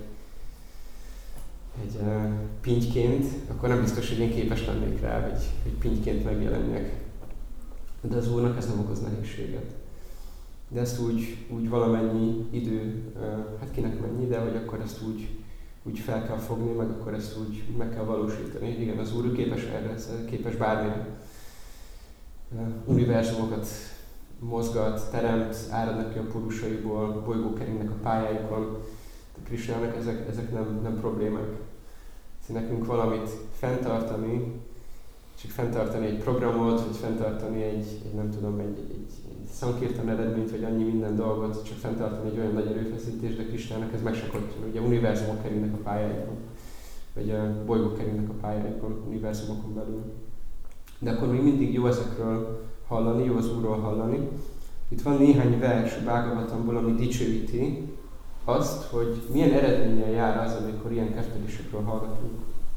pintyként, akkor nem biztos, hogy én képes lennék rá, hogy pintyként megjelenjek. De az Úrnak ez nem okoz nehézséget. De ezt úgy valamennyi idő, hát kinek mennyi, de hogy akkor ezt úgy fel kell fogni, meg akkor ezt úgy meg kell valósítani. Igen, az Úr képes erre, képes bármire. Univerzumokat mozgat, teremt, áradnak ki a pórusaiból, bolygók keringnek a pályájukon. Krisnának ezek nem problémák. Nekünk valamit fenntartani, csak fenntartani egy programot, vagy fenntartani egy szankirtan eredményt, vagy annyi minden dolgot, csak fenntartani egy olyan nagy erőfeszítés, de Krisnának ez meg se kottyan. Ugye univerzumok keringnek a pályájukon, vagy bolygók keringnek a pályájukon, univerzumokon belül. De akkor még mindig jó ezekről hallani, jó az Úrról hallani. Itt van néhány vers a Bhagavatamból, ami dicsőíti azt, hogy milyen eredménnyel jár az, amikor ilyen kettelésekről hallgatunk.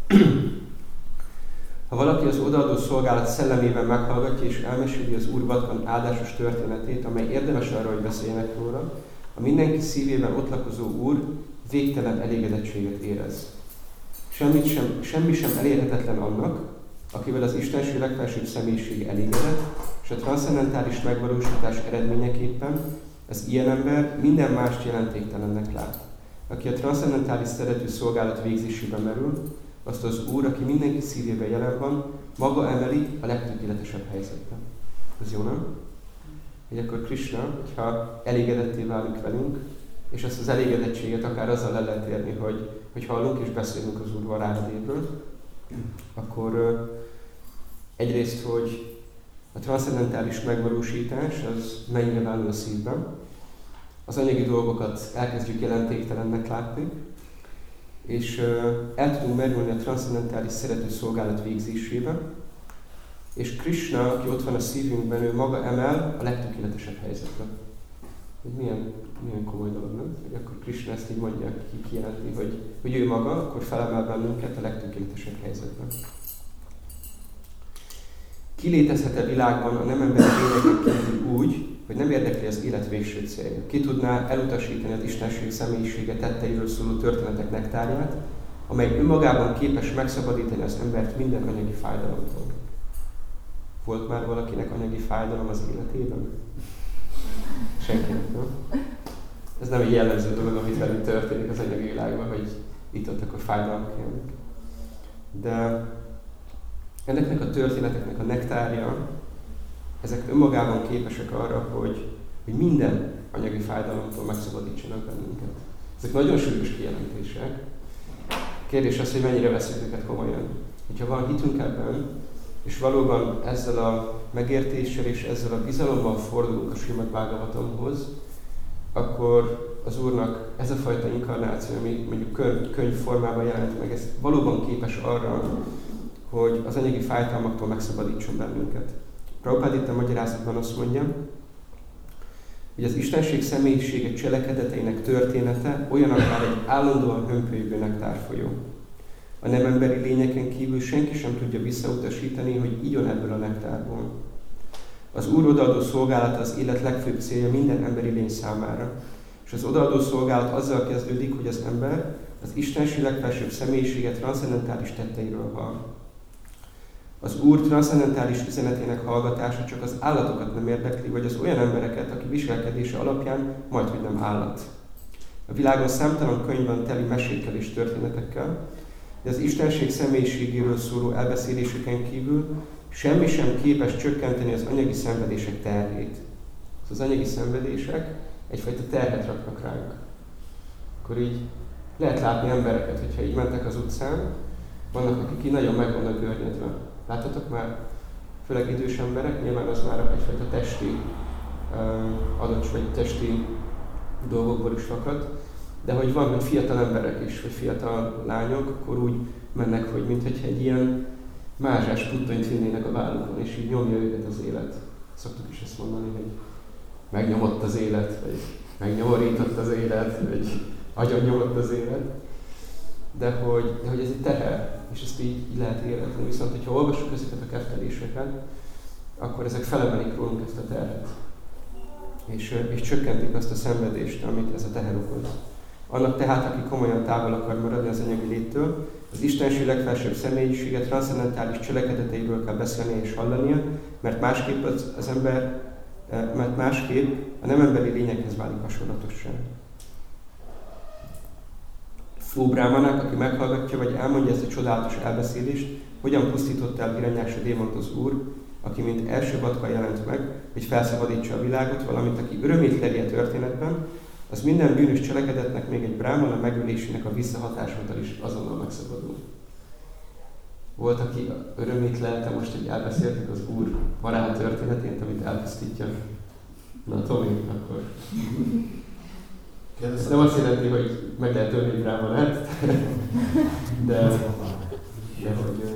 Ha valaki az odaadó szolgálat szellemében meghallgatja és elmeséli az Úr vatkon áldásos történetét, amely érdemes arra, hogy beszéljenek róla, a mindenki szívében ott lakozó Úr végtelen elégedettséget érez. Semmi sem elérhetetlen annak, akivel az Istenség legfelsőbb személyisége elégedett, és a transzcendentális megvalósítás eredményeképpen az ilyen ember minden mást jelentéktelennek lát. Aki a transzcendentális szerető szolgálat végzésében merül, azt az Úr, aki mindenki szívében jelen van, maga emeli a legtökéletesebb helyzetben. Ez jó, nem? Hogy akkor Krishna, hogyha elégedetté válik velünk, és ezt az elégedettséget akár azzal le lehet érni, hogy hallunk és beszélünk az Úr Varahadévről, akkor egyrészt, hogy a transzcendentális megvalósítás az megnyilvánul a szívben, az anyagi dolgokat elkezdjük jelentéktelennek látni, és el tudunk merülni a transzcendentális szerető szolgálat végzésében, és Krishna, aki ott van a szívünkben, ő maga emel a legtökéletesebb helyzetbe. Milyen komoly dolog, nem? Hogy akkor Krishna ezt így mondja, kijelenti, hogy ő maga, akkor felemel bennünket a legtökéletesebb helyzetben. Ki létezhet a világban a nem emberi lényeket kívül úgy, hogy nem érdekli az élet végső célja? Ki tudná elutasítani az Istenség személyisége tetteiről szóló történetek nektárját, amely önmagában képes megszabadítani az embert minden anyagi fájdalomtól? Volt már valakinek anyagi fájdalom az életében? Senkinek, nem? Ez nem egy jellemző dolog, amit velünk történik az anyagi világban, hogy itt-ott akkor fájdalmak jönnek. De ennek a történeteknek a nektárja, ezek önmagában képesek arra, hogy minden anyagi fájdalomtól megszabadítsanak bennünket. Ezek nagyon sűrűs kijelentések. Kérdés az, hogy mennyire veszünk őket komolyan. Hogyha van hitünk ebben, és valóban ezzel a megértéssel és ezzel a bizalommal fordulunk a Srimad Bhagavatamhoz, akkor az Úrnak ez a fajta inkarnáció, ami mondjuk könyv formában jelent meg, ez valóban képes arra, hogy az anyagi fájdalmaktól megszabadítson bennünket. Prabhupád itt a magyarázatban azt mondja, hogy az Istenség személyisége cselekedeteinek története olyan akár egy állandóan hömpölygő nektárfolyó. A nem emberi lényeken kívül senki sem tudja visszautasítani, hogy igyon ebből a nektárból. Az Úr odaadó szolgálata az élet legfőbb célja minden emberi lény számára, és az odaadó szolgálat azzal kezdődik, hogy az ember az Istenség legfelsőbb személyisége transzcendentális tetteiről hall. Az Úr transzcendentális üzenetének hallgatása csak az állatokat nem érdekli, vagy az olyan embereket, aki viselkedése alapján majdhogy nem állat. A világon számtalan könyv van teli mesékkel és történetekkel, de az Istenség személyiségéről szóló elbeszéléseken kívül semmi sem képes csökkenteni az anyagi szenvedések terhét. Az anyagi szenvedések egyfajta terhet raknak ránk. Akkor így lehet látni embereket, hogyha így mentek az utcán, vannak, akik így nagyon meg vannak görnyedve. Láttatok már? Főleg idős emberek, nyilván az már egyfajta testi adott, vagy testi dolgokból is fakad. De hogy van, hogy fiatal emberek is, vagy fiatal lányok, akkor úgy mennek, hogy mintha egy ilyen mázsás puttonyt vinnének a vállukon, és így nyomja őket az élet. Szoktuk is ezt mondani, hogy megnyomott az élet, vagy megnyomorított az élet, vagy agyon nyomott az élet. De hogy ez egy teher, és ezt így lehet érezni. Viszont, hogyha olvassuk ezeket a ketteléseket, akkor ezek felemelik rólunk ezt a terhet. És csökkentik azt a szenvedést, amit ez a teher okoz. Annak tehát, aki komolyan távol akar maradni az anyagi léttől, az istenség legfelsőbb személyiséget, transzcendentális cselekedeteiről kell beszélnie és hallania, mert másképp a nem emberi lényekhez válik hasonlatossá. Ó Brahmanak, aki meghallgatja vagy elmondja ezt a csodálatos elbeszélést, hogyan pusztította el Hiranyáksha démont az Úr, aki mint első vatka jelent meg, hogy felszabadítsa a világot, valamint aki örömét leli a történetben, az minden bűnös cselekedetnek még egy brahmana megölésének a visszahatásától is azonnal megszabadul. Volt, aki örömét lelte most, hogy elbeszéltek az Úr varázs történetét, amit elpusztítja. Na, Tomi, akkor... Ez nem azt jelenti, hogy meg lehet ölni egy brahmanát, de hogy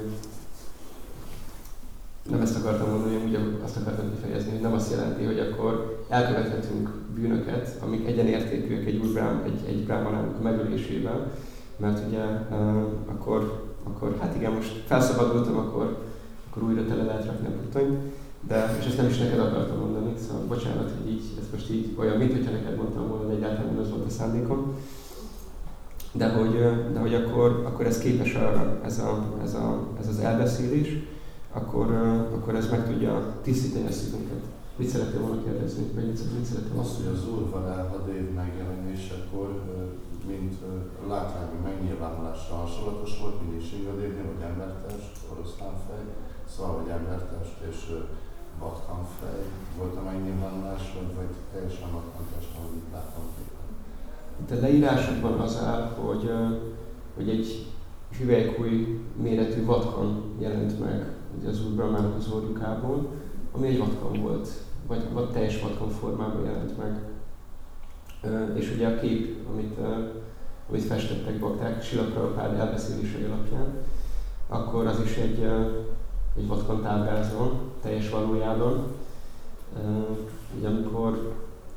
nem ezt akartam mondani, úgy azt akartam kifejezni, hogy nem azt jelenti, hogy akkor elkövethetünk bűnöket, amik egyenértékűek egy brahmanának a megölésével, mert ugye akkor hát igen, most felszabadultam, akkor újra tele lehet rakni a puttonyt, és ezt nem is neked akartam mondani, szóval bocsánat, hogy így, ez most így olyan, mint hogyha neked mondtam volna, de egyáltalán az volt a szándékom. De hogy akkor ez képes arra, ez az elbeszélés, akkor ez meg tudja tisztítani a szívünket. Mit szerettél volna kérdezni? Vagy mit szerettél volna?
Azt, hogy az Úrvarázsadév megjelenésekor, mint látvány megnyilvánulásra hasonlatos volt, mint Nisringadévnél, vagy embertest, oroszlánfej, szóval vagy embertest és vatkanfej volt a megnyilvánulás, vagy teljesen vatkantest, ahogy itt láttam.
Itt a leírásokban az áll, hogy egy hüvelykúj méretű vatkan jelent meg ugye az Úr Brahmának az orjukából, ami egy vatkan volt, vagy teljes vatkan formában jelent meg. És ugye a kép, amit festettek bakták Srila Prabhupád elbeszélései alapján, akkor az is egy vatkant ábrázol, teljes valójában. Ugye amikor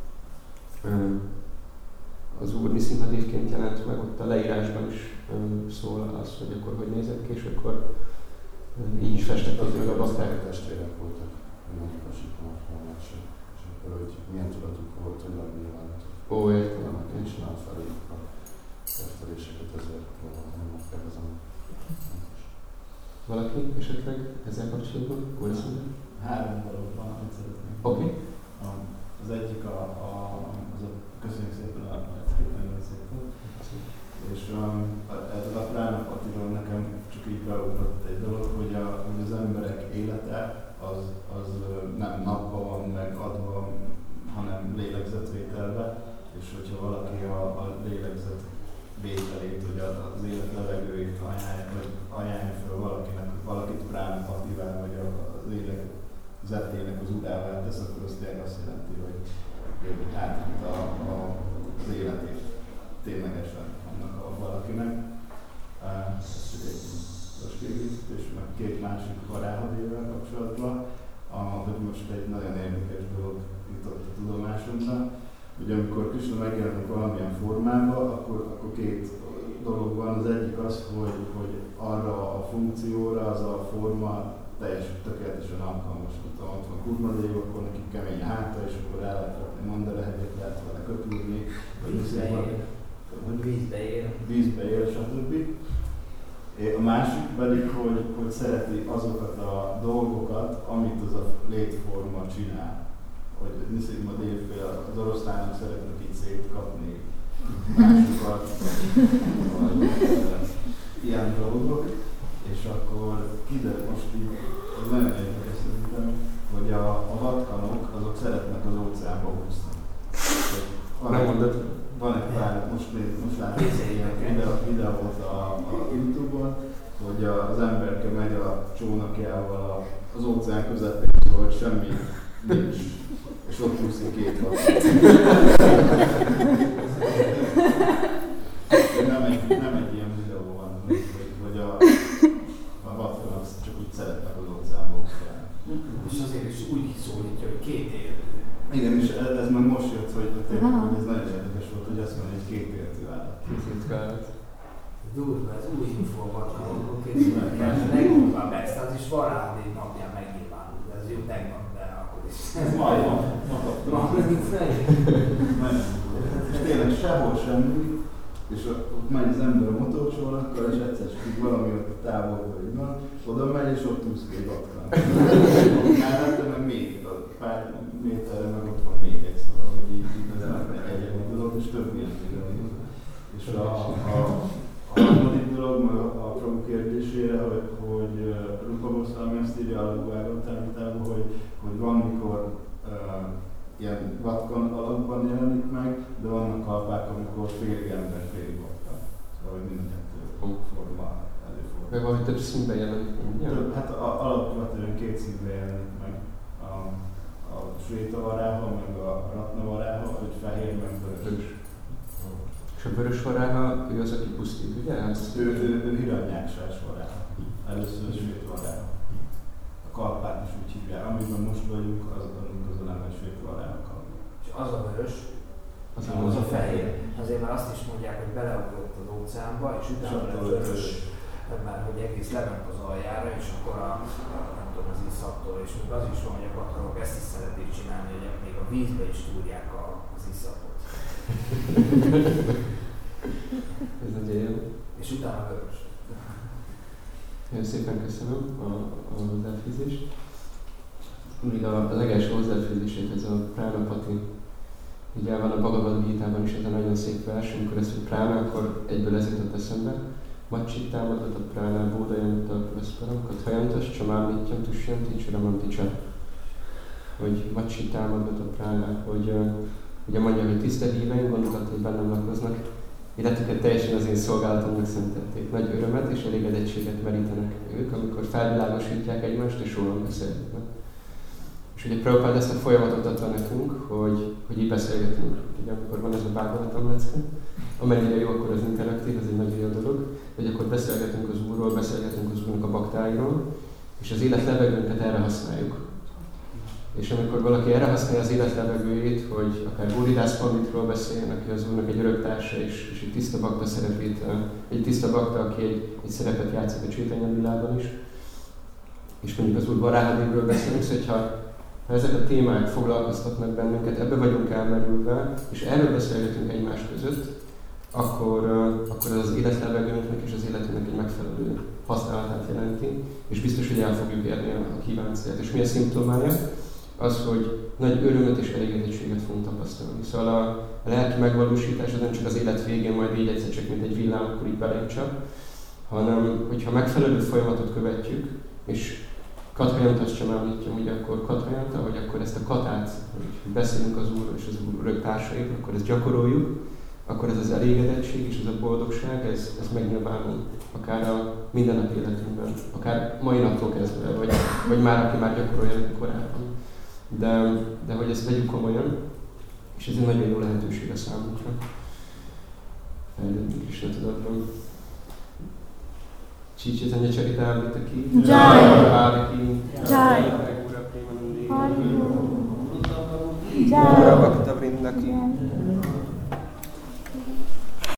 az Úr Niszimhadévként jelent meg, ott a leírásban is szól az, hogy akkor hogy nézett ki, és akkor így is festették meg a bakták.
Testvérek voltak, mindenki a sikamásra, és akkor hogy milyen tudatuk volt, hogy megnyilvánultak.
Ó, értem.
És már feléjük a testteléseket, ezért nem megkérdezem.
Valaki esetleg ezzel kapcsolatban?
Három dolog van, amit szeretnék.
Oké.
Az egyik köszönjük szépen a nagyon szépen. És ez a pránapatiról nekem csak így beugrott egy dolog, hogy az emberek élete az nem napban van megadva, hanem lélegzetvételbe, és hogyha valaki a lélegzetvételét, hogy az élet levegőjét ajánlja fel valakit pránapativel, vagy az életzetének az urává tesz, akkor az tényleg azt jelenti, hogy átvitt az életét ténylegesen annak valakinek. Ez csak egy kiegészítés, meg két másik varázsadévvel kapcsolatban, hogy most egy nagyon érdekes dolog jutott a tudomásomra. Ugye amikor Krishna megjelenik valamilyen formában, akkor két dolog van. Az egyik az, hogy arra a funkcióra az a forma tökéletesen alkalmas. Ott van Kurmadév, akkor neki kemény háta, és akkor el lehet rakni mandarahegyet, lehet vele köpülni, vízbe ér, stb. A másik pedig, hogy szereti azokat a dolgokat, amit az a létforma csinál. Hogy Niszimhadev az oroszlánok szeretnek így szétkapni másokat, ilyen dolgok. És akkor kiderül most így, ez nagyon érdekes szerintem, hogy a vatkanok azok szeretnek az óceánba úszni. Van egy pár, most látom ilyen videót a YouTube-on, hogy az emberke megy a csónakjával az óceán közepén, szóval semmi nincs, és ott úszik két vakon. Nem egy ilyen videó van, hogy a vakon csak úgy szeretnek az óceánból.
És azért is úgy szólítja, hogy két élő.
Igen, és ez meg most jött, hogy ez nagyon érdekes volt, hogy azt mondja, hogy két élő állat.
Durva, ez új infómat hallunk, készülnek. Legnagyobb persze, az is Varázs napján megnyilvánul, ez jó tegnap, de akkor is.
Ez majd van. És tényleg sehol semmi, és ott megy az ember a motorcsónakkal, és egyszer csak valami ott a távolban így van, oda megy, és ott úszik egy vakkan. Mellette meg még pár méterre meg ott van még egy, szóval, hogy így egy dolog, és több ilyen videó. És a harmadik dolog, meg a Prabhu kérdésére, hogy Rupa Goswami azt írja a Lagvágon tanítában, hogy van, mikor ilyen vatkan alakban jelenik meg, de vannak kalpák, amikor félig ember, félig vatkan. Szóval, hogy mind a kettő forma előfordul.
Meg valahogy több színben jelenik meg.
Hát alapvetően két színben jelenik meg. A Svéta Varáha, meg a Ratna Varáha, hogy fehér, meg vörös.
És a vörös varáha, ő az, aki pusztít, ugye?
Ő Hiranyáksás Varáha. Először a Svéta Varáha. A kalpát is úgy hívják. Amiben most vagyunk, az a nem Svéta Varáha kalpa.
És az a vörös, az a fehér. Azért már azt is mondják, hogy beleugrott az óceánba, és utána lett vörös. Mert hogy egész lement az aljára, és akkor nem tudom, az iszattól, és még az is van, hogy a patrok ezt is szeretik csinálni, hogy még a vízbe is túrják az iszapot.
Ez nagyon jó.
És utána vörös.
Nagyon szépen köszönöm a hozzáfűzést. Még a legelső hozzáfűzését, ez a Pránapati. Ugye van a Bhagavad Gítában is ez a nagyon szép vers, amikor ezt hogy Prána, akkor egyből ez jutott eszembe. Macsit támadott a Prána, Bódajanut a Praszparam, Kathajantas, Csamámítjam, Tusjanti, Csaramanticsa. Hogy Macsit támadott a Prána, hogy ugye mondja, hogy tiszta híveim, gondolat, hogy bennem lakoznak, életüket teljesen az én szolgálatomnak szentelték. Nagy örömet és elégedettséget merítenek ők, amikor felvilágosítják egymást és rólam beszélgetnek. És ugye Prabhupád ezt a folyamatot adta nekünk, hogy így beszélgetünk. Ugye amikor van ez a Bhagavatam lecke, amennyire jó, akkor az interaktív, ez egy nagyon jó dolog, hogy akkor beszélgetünk az Úrról, beszélgetünk az Úrnak a baktáiról, és az életlevegőnket erre használjuk. És amikor valaki erre használja az életlevegőjét, hogy akár Buridász Panditról beszéljen, aki az Úrnak egy örök társa, és egy tiszta bakta szerepét, egy tiszta bakta, aki egy szerepet játszik a Csaitanya világban is, és mondjuk az Úr Varáhadévről beszélünk, szóval ha ezek a témák foglalkoztatnak bennünket, ebbe vagyunk elmerülve, és erről beszélgetünk egymás között, akkor az életlevegőnknek és az életünknek egy megfelelő használatát jelenti, és biztos, hogy el fogjuk érni a kívánt célt. És mi a szimptomája? Az, hogy nagy örömet és elégedettséget fogunk tapasztalni. Szóval a lelki megvalósítás az nem csak az élet végén majd így egyszer csak mint egy villám, akkor így belénk csak, hanem hogyha megfelelő folyamatot követjük, és Kathajantas sem említjam, ugye akkor Kathajanta, hogy akkor ezt a katát, hogy beszélünk az Úrról és az Úr örök társairól, akkor ezt gyakoroljuk, akkor ez az elégedettség és ez a boldogság, ez megnyilvánul akár a mindennapi életünkben, akár mai naptól kezdve, vagy már aki már gyakorolja korábban. De hogy ezt vegyük komolyan, és ez egy nagyon jó lehetőség a számunkra. Fejlődünk Krisna tudatban. Chaitanya Charitamrita ki, Jai, Jai, Jai, Jai, Bhakta Vrinda ki.